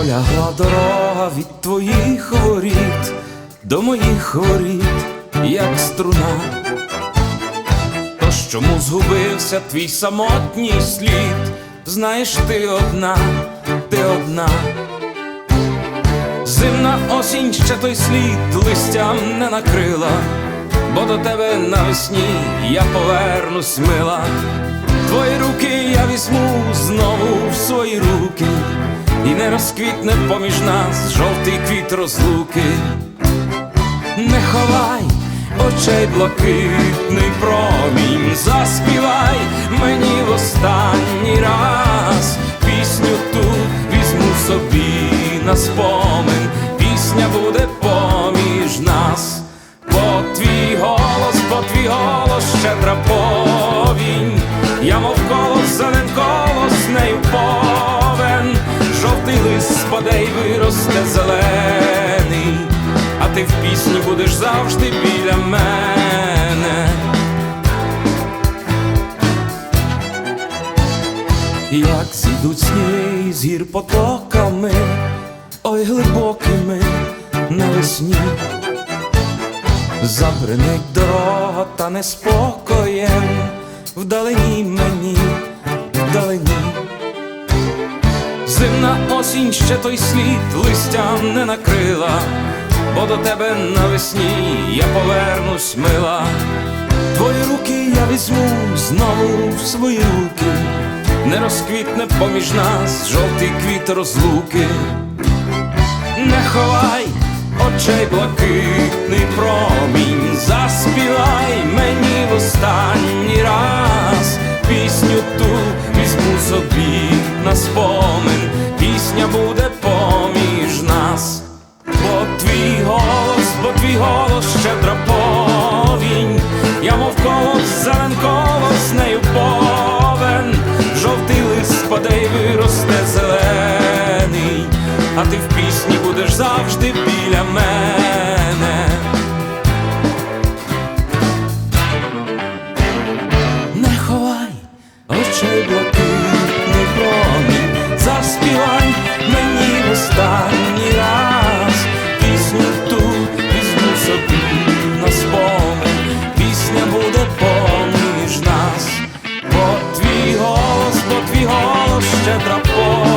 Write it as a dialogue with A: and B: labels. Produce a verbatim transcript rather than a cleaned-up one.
A: Пролягла дорога від твоїх воріт до моїх воріт, як струна. Тож чому згубився твій самотній слід? Знаєш, ти одна, ти одна. Зимна осінь ще той слід листям не накрила, бо до тебе навесні я повернусь, мила. Твої руки я візьму знову в свої руки, і не розквітне поміж нас жовтий квіт розлуки. Не ховай очей блакитний промінь, заспівай мені в останній раз пісню ту, візьму собі на спомин, пісня буде поміж нас. Бо твій голос, бо твій голос щедра повінь, я мов колос, зелен колос, нею повен. Жовтий лист спаде й виросте зелений, а ти в пісні будеш завжди біля мене. Як зійдуть сніги з гір потоками, ой глибокими навесні, забринить дорога та неспокоєм вдалині мені, вдалині. Зимна осінь ще той слід листям не накрила, бо до тебе навесні я повернусь, мила. Твої руки я візьму знову в свої руки, не розквітне поміж нас жовтий квіт розлуки. Не ховай очей блакитний промінь, заспівай мені в останній раз пісню ту, візьму собі на спомин, пісня буде поміж нас. Бо твій голос, бо твій голос щедра повінь, я мов колос, зелен колос, нею повен. Жовтий лист спаде й виросте зелений, а ти в пісні будеш завжди біля мене. Не ховай очей блакитний промінь, заспівай мені в останній раз пісню ту, візьму собі на спомин, пісня буде поміж нас. Бо твій голос, бо твій голос щедра повінь,